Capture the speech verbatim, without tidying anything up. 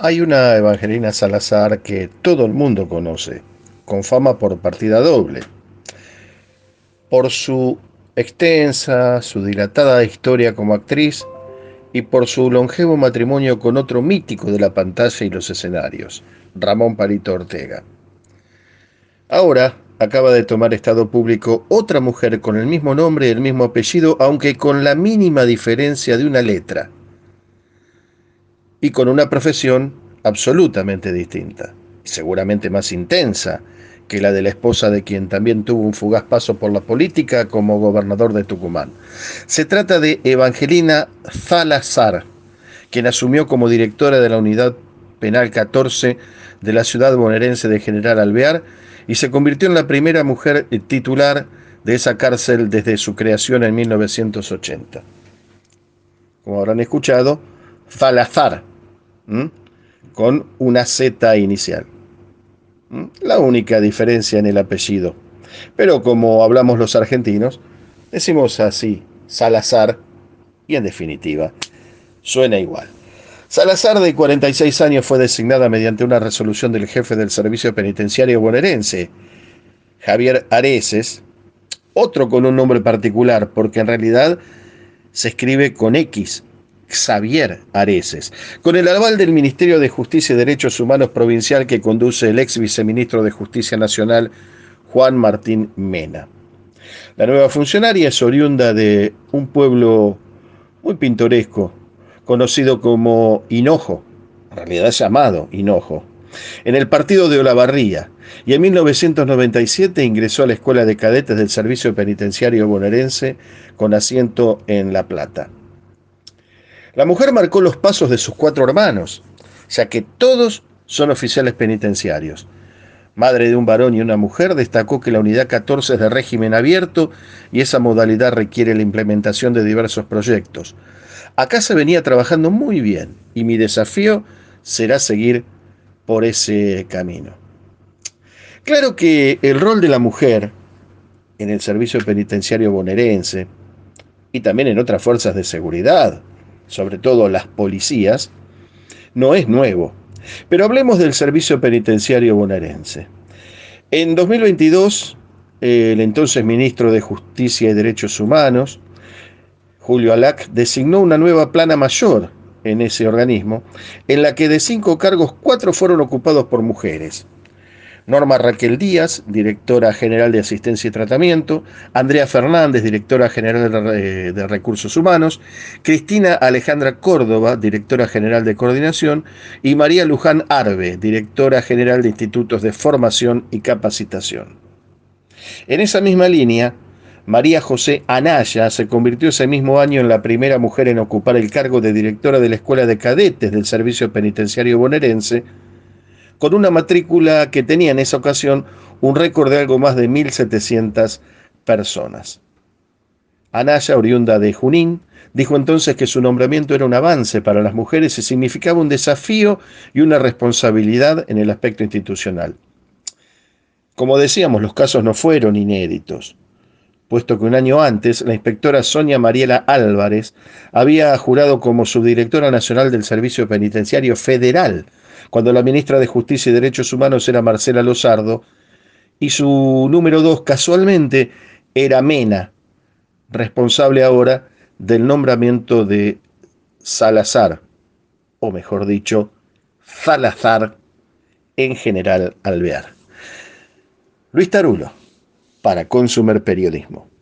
Hay una Evangelina Salazar que todo el mundo conoce, con fama por partida doble, por su extensa, su dilatada historia como actriz y por su longevo matrimonio con otro mítico de la pantalla y los escenarios, Ramón Palito Ortega. Ahora acaba de tomar estado público otra mujer con el mismo nombre y el mismo apellido, aunque con la mínima diferencia de una letra, y con una profesión absolutamente distinta, y seguramente más intensa que la de la esposa de quien también tuvo un fugaz paso por la política como gobernador de Tucumán. Se trata de Evangelina Salazar, quien asumió como directora de la Unidad Penal catorce de la ciudad bonaerense de General Alvear y se convirtió en la primera mujer titular de esa cárcel desde su creación en mil novecientos ochenta. Como habrán escuchado, Salazar, ¿m? con una Z inicial. ¿M? La única diferencia en el apellido. Pero como hablamos los argentinos, decimos así, Salazar, y en definitiva, suena igual. Salazar, de cuarenta y seis años, fue designada mediante una resolución del jefe del Servicio Penitenciario bonaerense, Javier Areces, otro con un nombre particular, porque en realidad se escribe con X, Xavier Areces, con el aval del Ministerio de Justicia y Derechos Humanos provincial que conduce el ex viceministro de Justicia Nacional, Juan Martín Mena. La nueva funcionaria es oriunda de un pueblo muy pintoresco, conocido como Hinojo, en realidad llamado Hinojo, en el partido de Olavarría, y en mil novecientos noventa y siete ingresó a la Escuela de Cadetes del Servicio Penitenciario bonaerense con asiento en La Plata. La mujer marcó los pasos de sus cuatro hermanos, ya que todos son oficiales penitenciarios. Madre de un varón y una mujer, destacó que la unidad catorce es de régimen abierto y esa modalidad requiere la implementación de diversos proyectos. Acá se venía trabajando muy bien y mi desafío será seguir por ese camino. Claro que el rol de la mujer en el servicio penitenciario bonaerense y también en otras fuerzas de seguridad, sobre todo las policías, no es nuevo. Pero hablemos del servicio penitenciario bonaerense. En dos mil veintidós, el entonces ministro de Justicia y Derechos Humanos, Julio Alac, designó una nueva plana mayor en ese organismo, en la que de cinco cargos, cuatro fueron ocupados por mujeres. Norma Raquel Díaz, directora general de Asistencia y Tratamiento, Andrea Fernández, directora general de Recursos Humanos, Cristina Alejandra Córdoba, directora general de Coordinación, y María Luján Arbe, directora general de Institutos de Formación y Capacitación. En esa misma línea, María José Anaya se convirtió ese mismo año en la primera mujer en ocupar el cargo de directora de la Escuela de Cadetes del Servicio Penitenciario bonaerense, con una matrícula que tenía en esa ocasión un récord de algo más de mil setecientas personas. Anaya, oriunda de Junín, dijo entonces que su nombramiento era un avance para las mujeres y significaba un desafío y una responsabilidad en el aspecto institucional. Como decíamos, los casos no fueron inéditos, puesto que un año antes la inspectora Sonia Mariela Álvarez había jurado como subdirectora nacional del Servicio Penitenciario Federal, cuando la ministra de Justicia y Derechos Humanos era Marcela Lozardo, y su número dos, casualmente, era Mena, responsable ahora del nombramiento de Salazar, o mejor dicho, Salazar en General Alvear. Luis Tarulo, para Consumer Periodismo.